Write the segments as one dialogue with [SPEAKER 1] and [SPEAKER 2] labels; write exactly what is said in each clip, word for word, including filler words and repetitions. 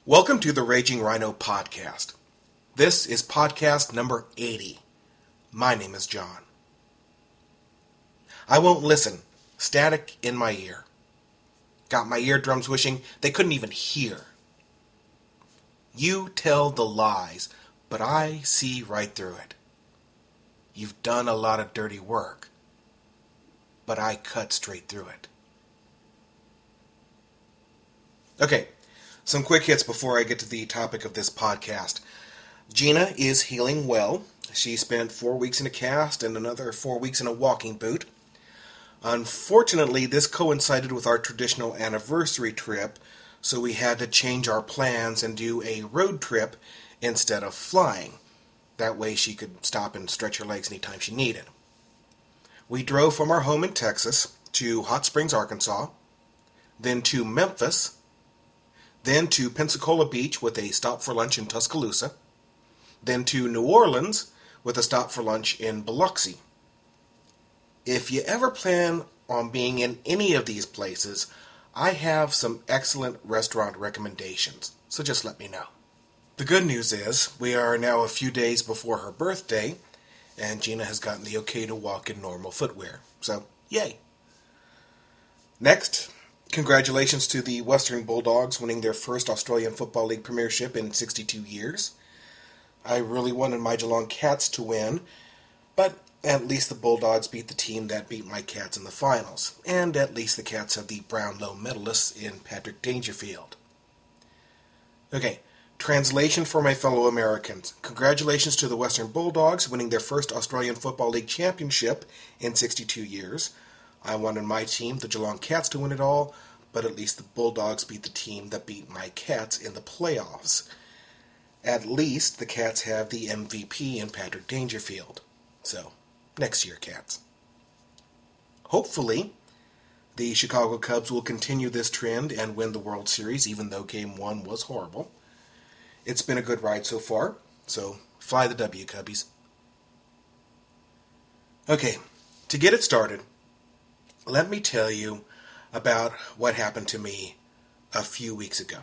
[SPEAKER 1] Welcome to the Raging Rhino podcast. This is podcast number eighty. My name is John. I won't listen. Static in my ear. Got my eardrums wishing they couldn't even hear. You tell the lies, but I see right through it. You've done a lot of dirty work, but I cut straight through it. Okay, some quick hits before I get to the topic of this podcast. Gina is healing well. She spent four weeks in a cast and another four weeks in a walking boot. Unfortunately, this coincided with our traditional anniversary trip, so we had to change our plans and do a road trip instead of flying. That way she could stop and stretch her legs anytime she needed. We drove from our home in Texas to Hot Springs, Arkansas, then to Memphis, then to Pensacola Beach with a stop for lunch in Tuscaloosa, then to New Orleans with a stop for lunch in Biloxi. If you ever plan on being in any of these places, I have some excellent restaurant recommendations, so just let me know. The good news is, we are now a few days before her birthday, and Gina has gotten the okay to walk in normal footwear, so yay. Next, congratulations to the Western Bulldogs winning their first Australian Football League premiership in sixty-two years. I really wanted my Geelong Cats to win, but at least the Bulldogs beat the team that beat my Cats in the finals, and at least the Cats have the Brownlow medalists in Patrick Dangerfield. Okay, translation for my fellow Americans. Congratulations to the Western Bulldogs winning their first Australian Football League championship in sixty-two years. I wanted my team, the Geelong Cats, to win it all, but at least the Bulldogs beat the team that beat my Cats in the playoffs. At least the Cats have the M V P in Patrick Dangerfield. So, next year, Cats. Hopefully, the Chicago Cubs will continue this trend and win the World Series, even though Game one was horrible. It's been a good ride so far, so fly the W, Cubbies. Okay, to get it started, let me tell you about what happened to me a few weeks ago.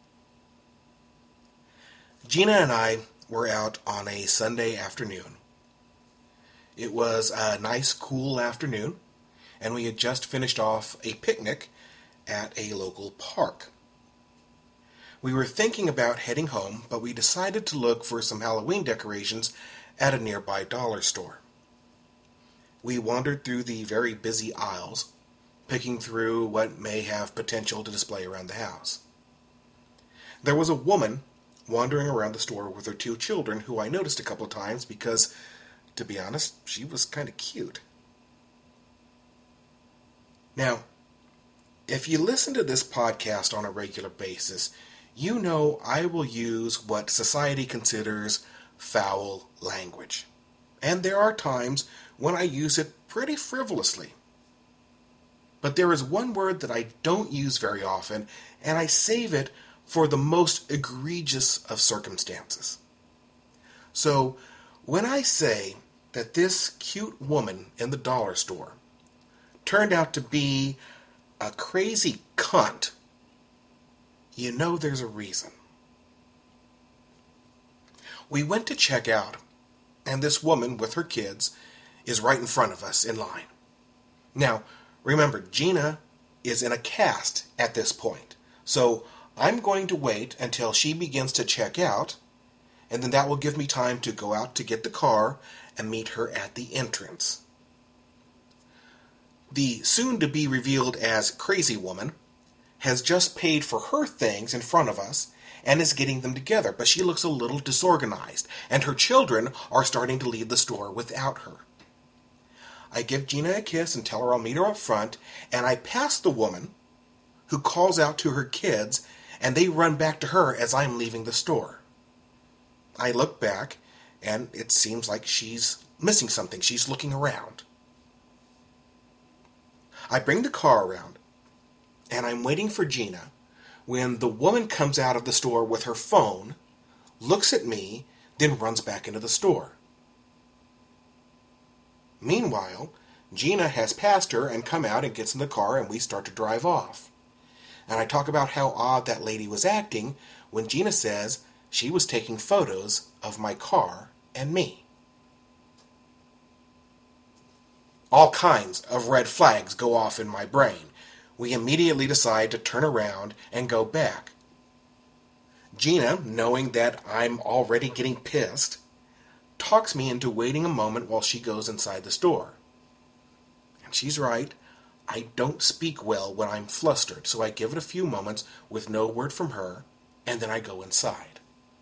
[SPEAKER 1] Gina and I were out on a Sunday afternoon. It was a nice, cool afternoon, and we had just finished off a picnic at a local park. We were thinking about heading home, but we decided to look for some Halloween decorations at a nearby dollar store. We wandered through the very busy aisles, picking through what may have potential to display around the house. There was a woman wandering around the store with her two children who I noticed a couple of times because, to be honest, she was kind of cute. Now, if you listen to this podcast on a regular basis, you know I will use what society considers foul language. And there are times when I use it pretty frivolously. But there is one word that I don't use very often, and I save it for the most egregious of circumstances. So, when I say that this cute woman in the dollar store turned out to be a crazy cunt, you know there's a reason. We went to check out, and this woman with her kids is right in front of us in line. Now, remember, Gina is in a cast at this point, so I'm going to wait until she begins to check out, and then that will give me time to go out to get the car and meet her at the entrance. The soon-to-be-revealed as crazy woman has just paid for her things in front of us and is getting them together, but she looks a little disorganized, and her children are starting to leave the store without her. I give Gina a kiss and tell her I'll meet her up front, and I pass the woman, who calls out to her kids, and they run back to her as I'm leaving the store. I look back, and it seems like she's missing something. She's looking around. I bring the car around, and I'm waiting for Gina when the woman comes out of the store with her phone, looks at me, then runs back into the store. Meanwhile, Gina has passed her and come out and gets in the car, and we start to drive off. And I talk about how odd that lady was acting when Gina says she was taking photos of my car and me. All kinds of red flags go off in my brain. We immediately decide to turn around and go back. Gina, knowing that I'm already getting pissed, talks me into waiting a moment while she goes inside the store. And she's right. I don't speak well when I'm flustered, so I give it a few moments with no word from her, and then I go inside.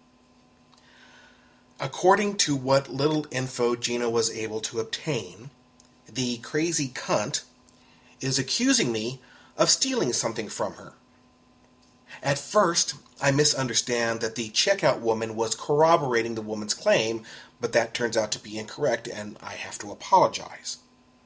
[SPEAKER 1] According to what little info Gina was able to obtain, the crazy cunt is accusing me of stealing something from her. At first, I misunderstand that the checkout woman was corroborating the woman's claim, but that turns out to be incorrect, and I have to apologize.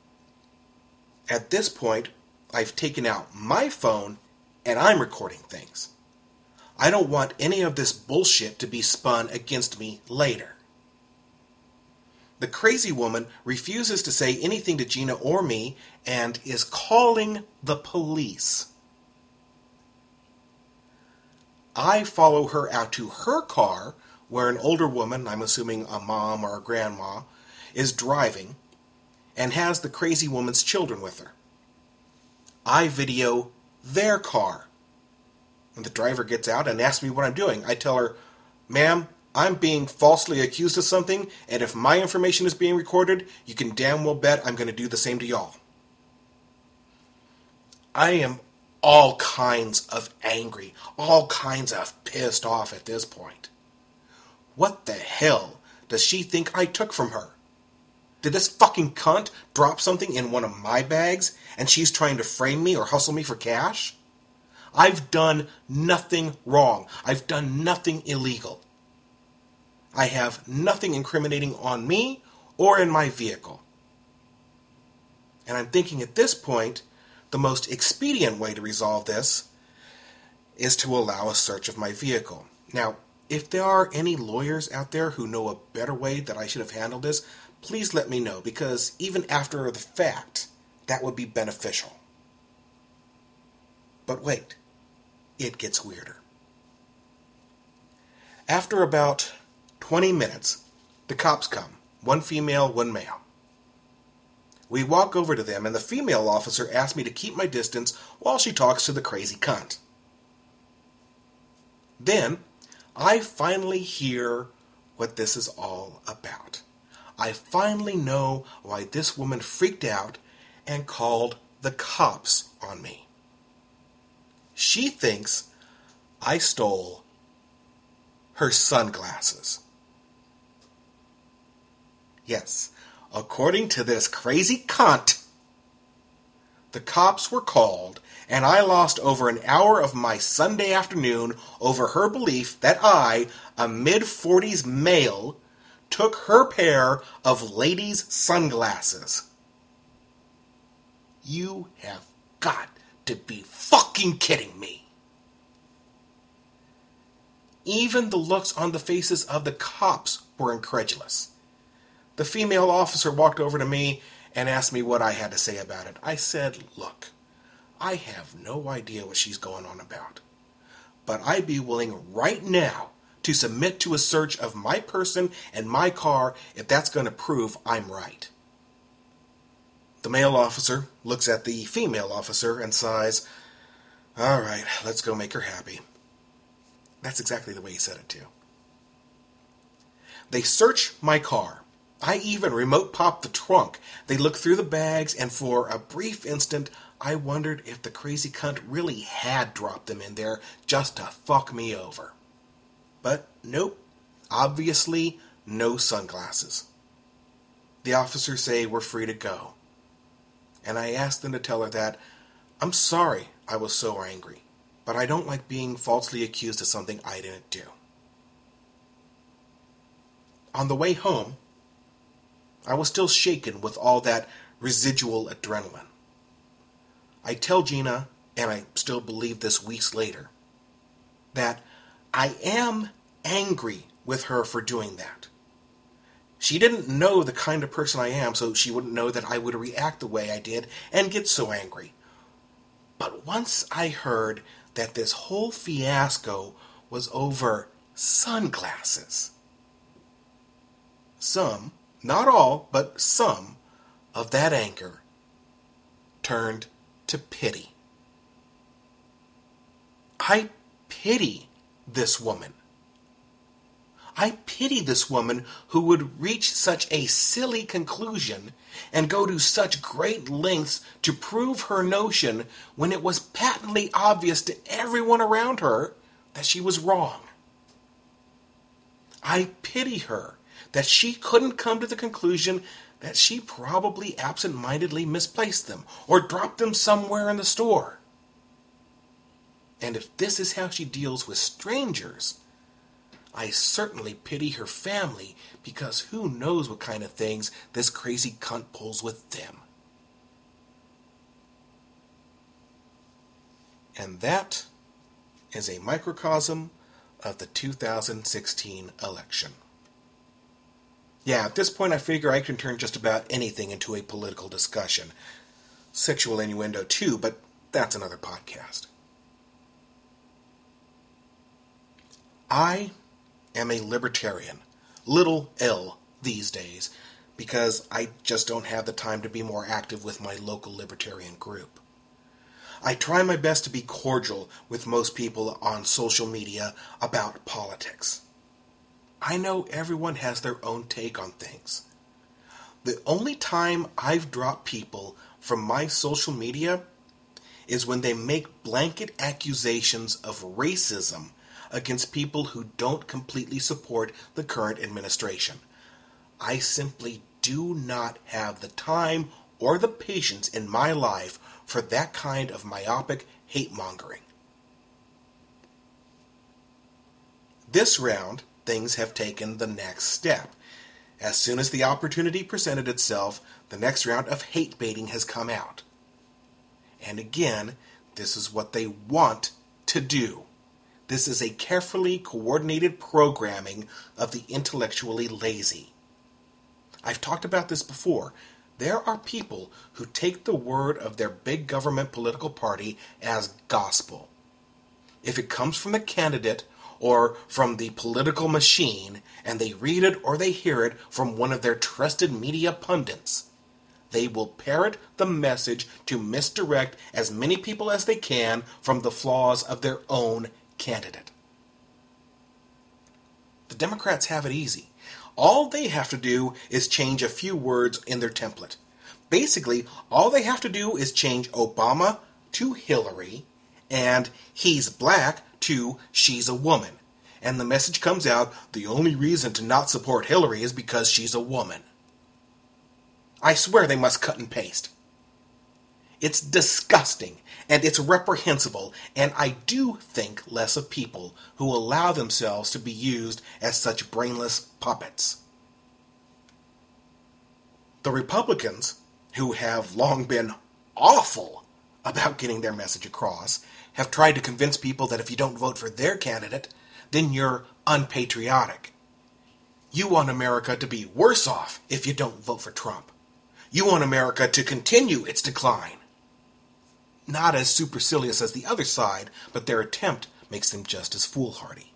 [SPEAKER 1] At this point, I've taken out my phone, and I'm recording things. I don't want any of this bullshit to be spun against me later. The crazy woman refuses to say anything to Gina or me, and is calling the police. I follow her out to her car, where an older woman, I'm assuming a mom or a grandma, is driving, and has the crazy woman's children with her. I video their car. And the driver gets out and asks me what I'm doing. I tell her, "Ma'am, I'm being falsely accused of something, and if my information is being recorded, you can damn well bet I'm going to do the same to y'all." I am all kinds of angry, all kinds of pissed off at this point. What the hell does she think I took from her? Did this fucking cunt drop something in one of my bags, and she's trying to frame me or hustle me for cash? I've done nothing wrong. I've done nothing illegal. I have nothing incriminating on me or in my vehicle. And I'm thinking at this point, the most expedient way to resolve this is to allow a search of my vehicle. Now, if there are any lawyers out there who know a better way that I should have handled this, please let me know, because even after the fact, that would be beneficial. But wait, it gets weirder. After about twenty minutes, the cops come. One female, one male. We walk over to them, and the female officer asks me to keep my distance while she talks to the crazy cunt. Then, I finally hear what this is all about. I finally know why this woman freaked out and called the cops on me. She thinks I stole her sunglasses. Yes, according to this crazy cunt, the cops were called, and I lost over an hour of my Sunday afternoon over her belief that I, a mid-forties male, took her pair of ladies' sunglasses. You have got to be fucking kidding me. Even the looks on the faces of the cops were incredulous. The female officer walked over to me and asked me what I had to say about it. I said, "Look, I have no idea what she's going on about, but I'd be willing right now to submit to a search of my person and my car if that's going to prove I'm right." The male officer looks at the female officer and sighs, "All right, let's go make her happy." That's exactly the way he said it too. They search my car. I even remote pop the trunk. They look through the bags, and for a brief instant, I wondered if the crazy cunt really had dropped them in there just to fuck me over. But nope, obviously no sunglasses. The officers say we're free to go. And I asked them to tell her that I'm sorry I was so angry, but I don't like being falsely accused of something I didn't do. On the way home, I was still shaken with all that residual adrenaline. I tell Gina, and I still believe this weeks later, that I am angry with her for doing that. She didn't know the kind of person I am, so she wouldn't know that I would react the way I did and get so angry. But once I heard that this whole fiasco was over sunglasses. Some, not all, but some of that anger turned to pity. I pity this woman. I pity this woman who would reach such a silly conclusion and go to such great lengths to prove her notion when it was patently obvious to everyone around her that she was wrong. I pity her that she couldn't come to the conclusion that she probably absent-mindedly misplaced them or dropped them somewhere in the store. And if this is how she deals with strangers, I certainly pity her family, because who knows what kind of things this crazy cunt pulls with them. And that is a microcosm of the two thousand sixteen election. Yeah, at this point I figure I can turn just about anything into a political discussion. Sexual innuendo too, but that's another podcast. I am a libertarian, little L these days, because I just don't have the time to be more active with my local libertarian group. I try my best to be cordial with most people on social media about politics. I know everyone has their own take on things. The only time I've dropped people from my social media is when they make blanket accusations of racism against people who don't completely support the current administration. I simply do not have the time or the patience in my life for that kind of myopic hate-mongering. This round, things have taken the next step. As soon as the opportunity presented itself, the next round of hate baiting has come out. And again, this is what they want to do. This is a carefully coordinated programming of the intellectually lazy. I've talked about this before. There are people who take the word of their big government political party as gospel. If it comes from the candidate or from the political machine, and they read it or they hear it from one of their trusted media pundits, they will parrot the message to misdirect as many people as they can from the flaws of their own candidate. The Democrats have it easy. All they have to do is change a few words in their template. Basically, all they have to do is change Obama to Hillary and he's black to she's a woman. And the message comes out, the only reason to not support Hillary is because she's a woman. I swear they must cut and paste. It's disgusting, and it's reprehensible, and I do think less of people who allow themselves to be used as such brainless puppets. The Republicans, who have long been awful about getting their message across, have tried to convince people that if you don't vote for their candidate, then you're unpatriotic. You want America to be worse off if you don't vote for Trump. You want America to continue its decline. Not as supercilious as the other side, but their attempt makes them just as foolhardy.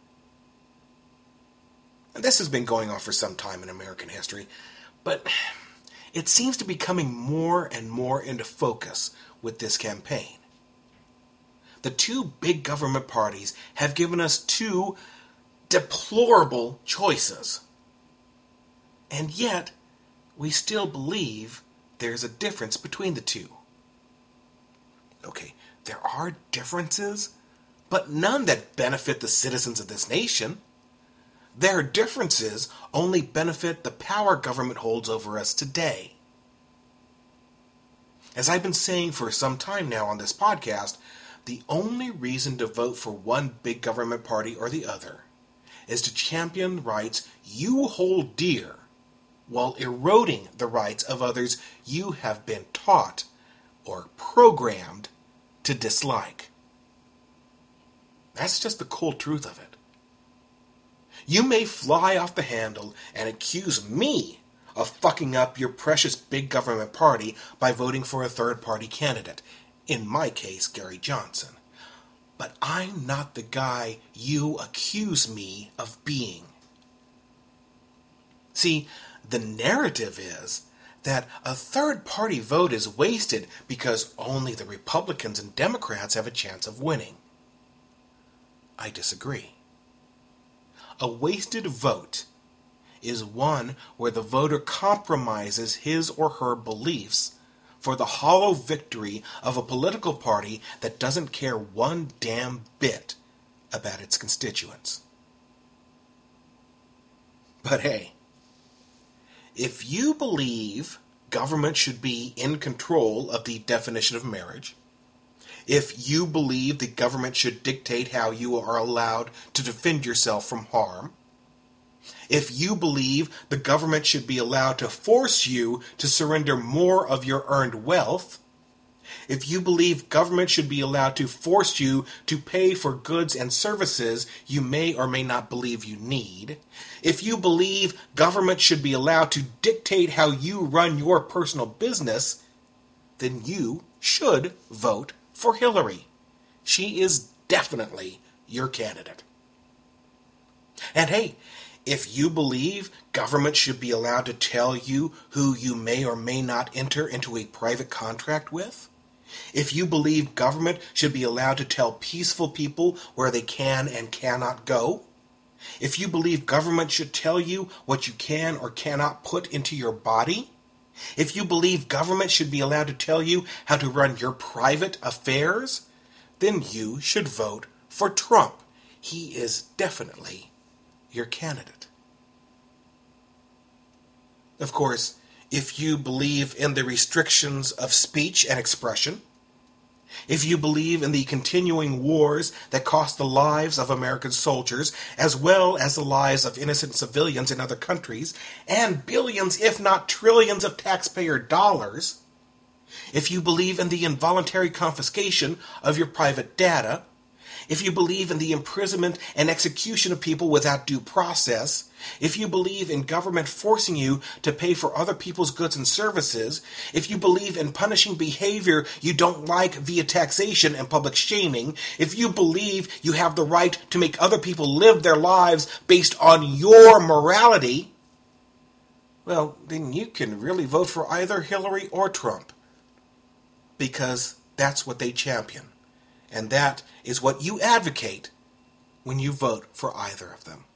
[SPEAKER 1] And this has been going on for some time in American history, but it seems to be coming more and more into focus with this campaign. The two big government parties have given us two deplorable choices. And yet, we still believe there's a difference between the two. Okay, there are differences, but none that benefit the citizens of this nation. Their differences only benefit the power government holds over us today. As I've been saying for some time now on this podcast, the only reason to vote for one big government party or the other is to champion rights you hold dear while eroding the rights of others you have been taught or programmed to dislike. That's just the cold truth of it. You may fly off the handle and accuse me of fucking up your precious big government party by voting for a third-party candidate, in my case, Gary Johnson. but I'm not the guy you accuse me of being. See, the narrative is that a third-party vote is wasted because only the Republicans and Democrats have a chance of winning. I disagree. A wasted vote is one where the voter compromises his or her beliefs for the hollow victory of a political party that doesn't care one damn bit about its constituents. But hey, if you believe government should be in control of the definition of marriage, if you believe the government should dictate how you are allowed to defend yourself from harm, if you believe the government should be allowed to force you to surrender more of your earned wealth, if you believe government should be allowed to force you to pay for goods and services you may or may not believe you need, if you believe government should be allowed to dictate how you run your personal business, then you should vote for Hillary. She is definitely your candidate. And hey, if you believe government should be allowed to tell you who you may or may not enter into a private contract with, if you believe government should be allowed to tell peaceful people where they can and cannot go, if you believe government should tell you what you can or cannot put into your body, if you believe government should be allowed to tell you how to run your private affairs, then you should vote for Trump. He is definitely your candidate. Of course, if you believe in the restrictions of speech and expression, if you believe in the continuing wars that cost the lives of American soldiers, as well as the lives of innocent civilians in other countries, and billions, if not trillions, of taxpayer dollars, if you believe in the involuntary confiscation of your private data, if you believe in the imprisonment and execution of people without due process, if you believe in government forcing you to pay for other people's goods and services, if you believe in punishing behavior you don't like via taxation and public shaming, if you believe you have the right to make other people live their lives based on your morality, well, then you can really vote for either Hillary or Trump, because that's what they champion. And that is what you advocate when you vote for either of them.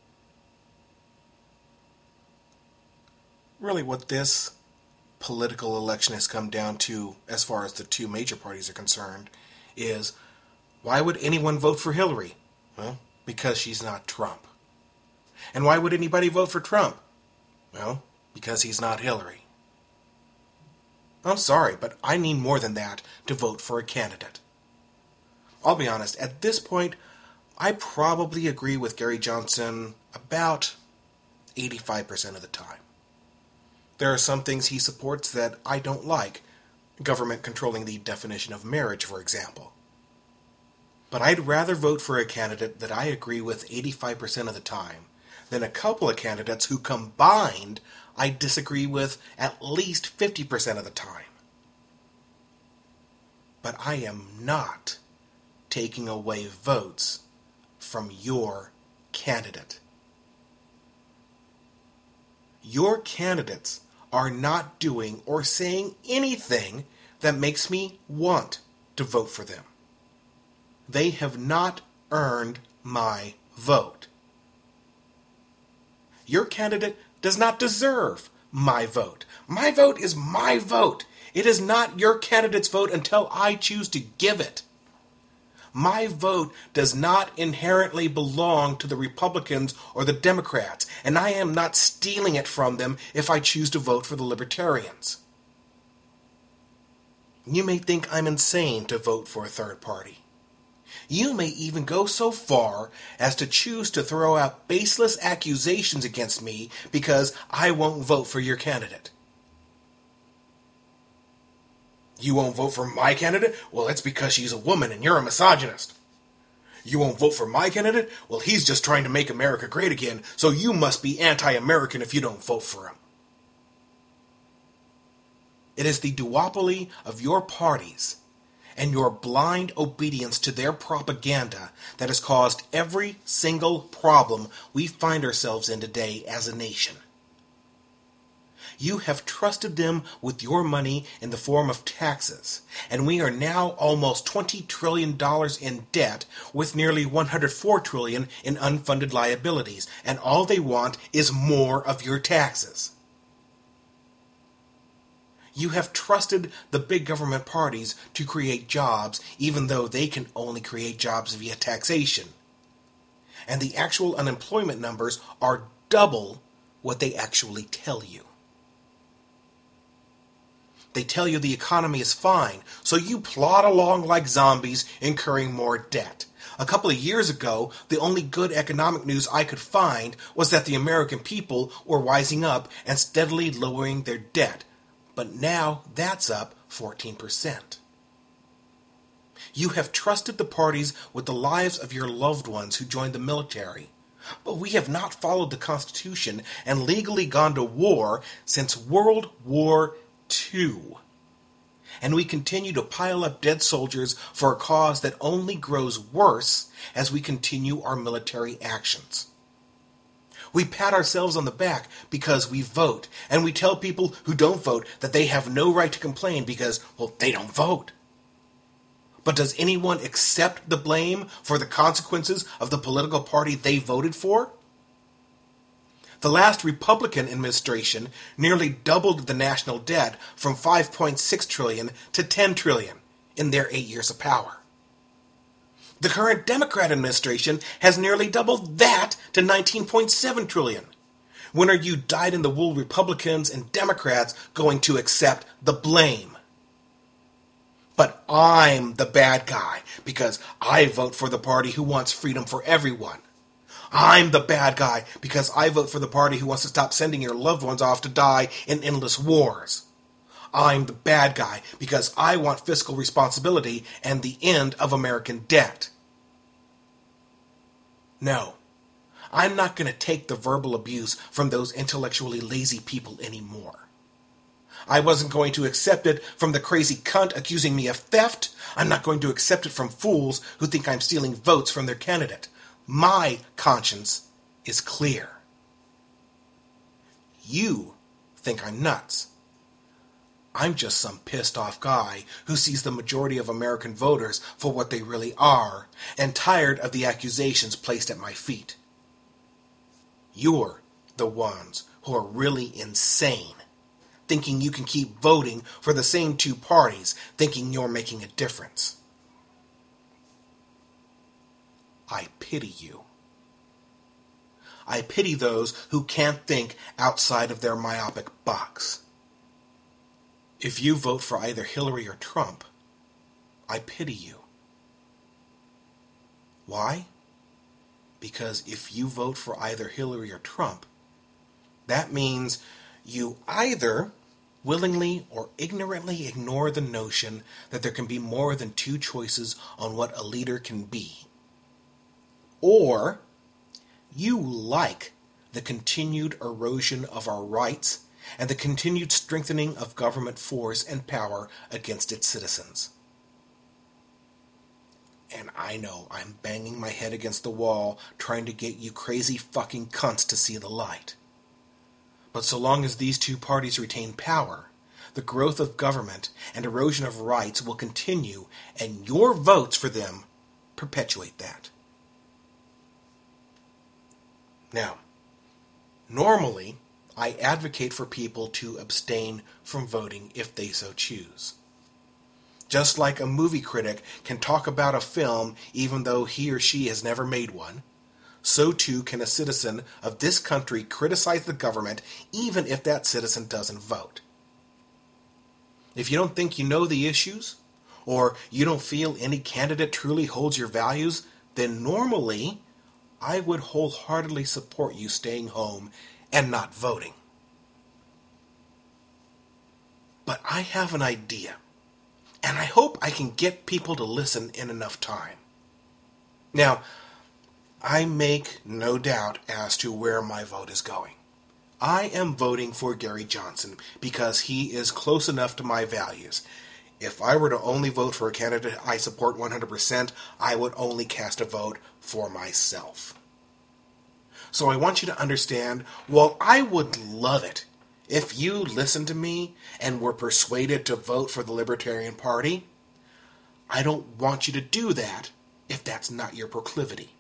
[SPEAKER 1] Really what this political election has come down to, as far as the two major parties are concerned, is why would anyone vote for Hillary? Well, because she's not Trump. And why would anybody vote for Trump? Well, because he's not Hillary. I'm sorry, but I need more than that to vote for a candidate. I'll be honest, at this point, I probably agree with Gary Johnson about eighty-five percent of the time. There are some things he supports that I don't like, government controlling the definition of marriage, for example. But I'd rather vote for a candidate that I agree with eighty-five percent of the time than a couple of candidates who combined I disagree with at least fifty percent of the time. But I am not taking away votes from your candidate. Your candidates are not doing or saying anything that makes me want to vote for them. They have not earned my vote. Your candidate does not deserve my vote. My vote is my vote. It is not your candidate's vote until I choose to give it. My vote does not inherently belong to the Republicans or the Democrats, and I am not stealing it from them if I choose to vote for the Libertarians. You may think I'm insane to vote for a third party. You may even go so far as to choose to throw out baseless accusations against me because I won't vote for your candidate. You won't vote for my candidate? Well, it's because she's a woman and you're a misogynist. You won't vote for my candidate? Well, he's just trying to make America great again, so you must be anti-American if you don't vote for him. It is the duopoly of your parties and your blind obedience to their propaganda that has caused every single problem we find ourselves in today as a nation. You have trusted them with your money in the form of taxes, and we are now almost twenty trillion dollars in debt with nearly one hundred four trillion dollars in unfunded liabilities, and all they want is more of your taxes. You have trusted the big government parties to create jobs, even though they can only create jobs via taxation. And the actual unemployment numbers are double what they actually tell you. They tell you the economy is fine, so you plod along like zombies, incurring more debt. A couple of years ago, the only good economic news I could find was that the American people were wising up and steadily lowering their debt. But now that's up fourteen percent. You have trusted the parties with the lives of your loved ones who joined the military. But we have not followed the Constitution and legally gone to war since World War Two. And we continue to pile up dead soldiers for a cause that only grows worse as we continue our military actions. We pat ourselves on the back because we vote, and we tell people who don't vote that they have no right to complain because, well, they don't vote. But does anyone accept the blame for the consequences of the political party they voted for? The last Republican administration nearly doubled the national debt from five point six trillion dollars to ten trillion dollars in their eight years of power. The current Democrat administration has nearly doubled that to nineteen point seven trillion dollars. When are you dyed-in-the-wool Republicans and Democrats going to accept the blame? But I'm the bad guy because I vote for the party who wants freedom for everyone. I'm the bad guy because I vote for the party who wants to stop sending your loved ones off to die in endless wars. I'm the bad guy because I want fiscal responsibility and the end of American debt. No, I'm not going to take the verbal abuse from those intellectually lazy people anymore. I wasn't going to accept it from the crazy cunt accusing me of theft. I'm not going to accept it from fools who think I'm stealing votes from their candidate. My conscience is clear. You think I'm nuts. I'm just some pissed off guy who sees the majority of American voters for what they really are and tired of the accusations placed at my feet. You're the ones who are really insane, thinking you can keep voting for the same two parties, thinking you're making a difference. I pity you. I pity those who can't think outside of their myopic box. If you vote for either Hillary or Trump, I pity you. Why? Because if you vote for either Hillary or Trump, that means you either willingly or ignorantly ignore the notion that there can be more than two choices on what a leader can be. Or you like the continued erosion of our rights and the continued strengthening of government force and power against its citizens. And I know I'm banging my head against the wall trying to get you crazy fucking cunts to see the light. But so long as these two parties retain power, the growth of government and erosion of rights will continue, and your votes for them perpetuate that. Now, normally, I advocate for people to abstain from voting if they so choose. Just like a movie critic can talk about a film even though he or she has never made one, so too can a citizen of this country criticize the government even if that citizen doesn't vote. If you don't think you know the issues, or you don't feel any candidate truly holds your values, then normally I would wholeheartedly support you staying home and not voting. But I have an idea, and I hope I can get people to listen in enough time. Now, I make no doubt as to where my vote is going. I am voting for Gary Johnson because he is close enough to my values. If I were to only vote for a candidate I support one hundred percent, I would only cast a vote for myself. So I want you to understand, while I would love it if you listened to me and were persuaded to vote for the Libertarian Party, I don't want you to do that if that's not your proclivity.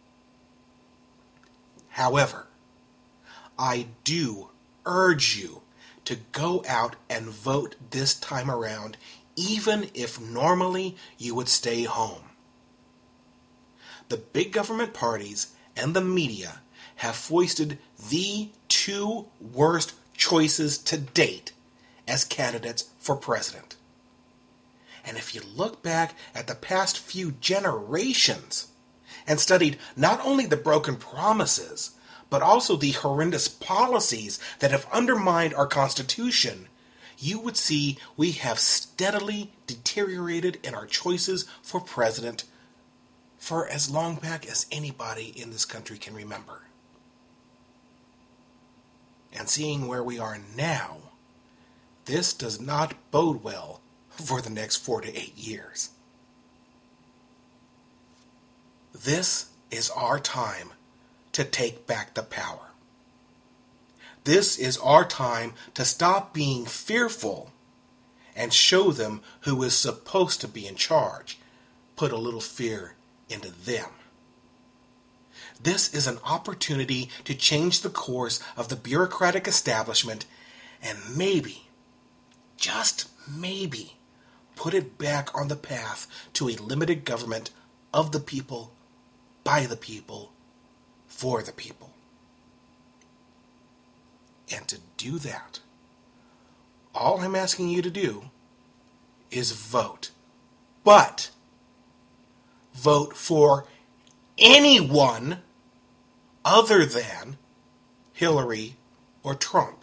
[SPEAKER 1] However, I do urge you to go out and vote this time around, even if normally you would stay home. The big government parties and the media have foisted the two worst choices to date as candidates for president. And if you look back at the past few generations and studied not only the broken promises, but also the horrendous policies that have undermined our Constitution, you would see we have steadily deteriorated in our choices for president for as long back as anybody in this country can remember. And seeing where we are now, this does not bode well for the next four to eight years. This is our time to take back the power. This is our time to stop being fearful and show them who is supposed to be in charge. Put a little fear into them. This is an opportunity to change the course of the bureaucratic establishment and maybe, just maybe, put it back on the path to a limited government of the people, by the people, for the people. And to do that, all I'm asking you to do is vote. But vote for anyone other than Hillary or Trump.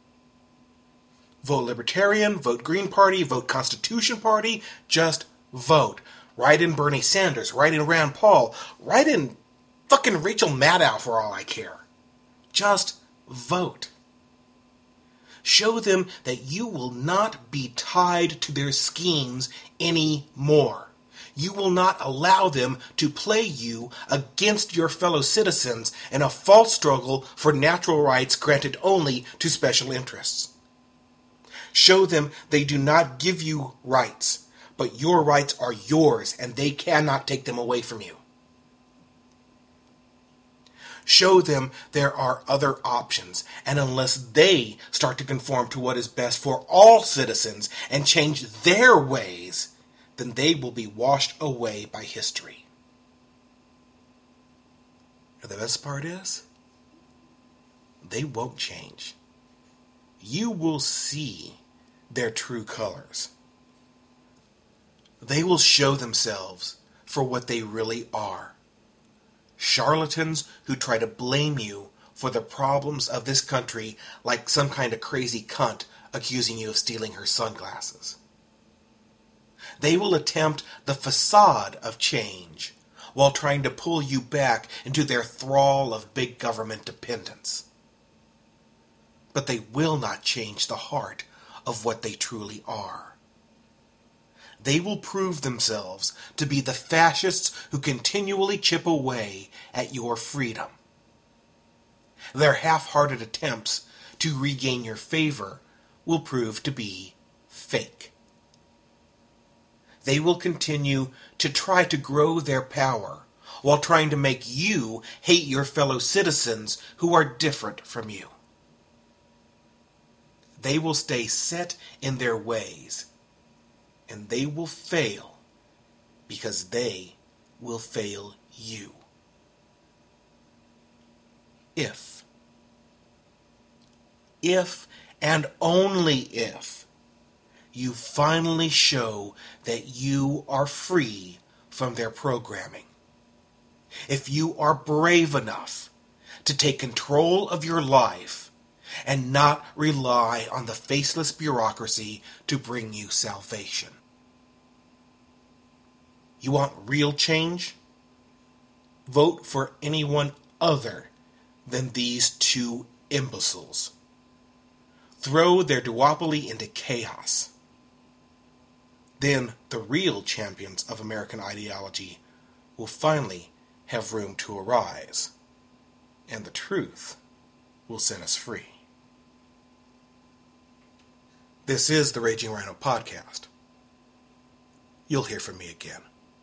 [SPEAKER 1] Vote Libertarian, vote Green Party, vote Constitution Party, just vote. Write in Bernie Sanders, write in Rand Paul, write in fucking Rachel Maddow for all I care. Just vote. Show them that you will not be tied to their schemes anymore. You will not allow them to play you against your fellow citizens in a false struggle for natural rights granted only to special interests. Show them they do not give you rights, but your rights are yours and they cannot take them away from you. Show them there are other options, and unless they start to conform to what is best for all citizens and change their ways, then they will be washed away by history. And the best part is, they won't change. You will see their true colors. They will show themselves for what they really are. Charlatans who try to blame you for the problems of this country like some kind of crazy cunt accusing you of stealing her sunglasses. They will attempt the facade of change while trying to pull you back into their thrall of big government dependence. But they will not change the heart of what they truly are. They will prove themselves to be the fascists who continually chip away at your freedom. Their half-hearted attempts to regain your favor will prove to be fake. They will continue to try to grow their power while trying to make you hate your fellow citizens who are different from you. They will stay set in their ways, and they will fail because they will fail you. If, if and only if, you finally show that you are free from their programming. If you are brave enough to take control of your life and not rely on the faceless bureaucracy to bring you salvation. You want real change? Vote for anyone other than these two imbeciles. Throw their duopoly into chaos. then the real champions of American ideology will finally have room to arise, and the truth will set us free. This is the Raging Rhino Podcast. You'll hear from me again.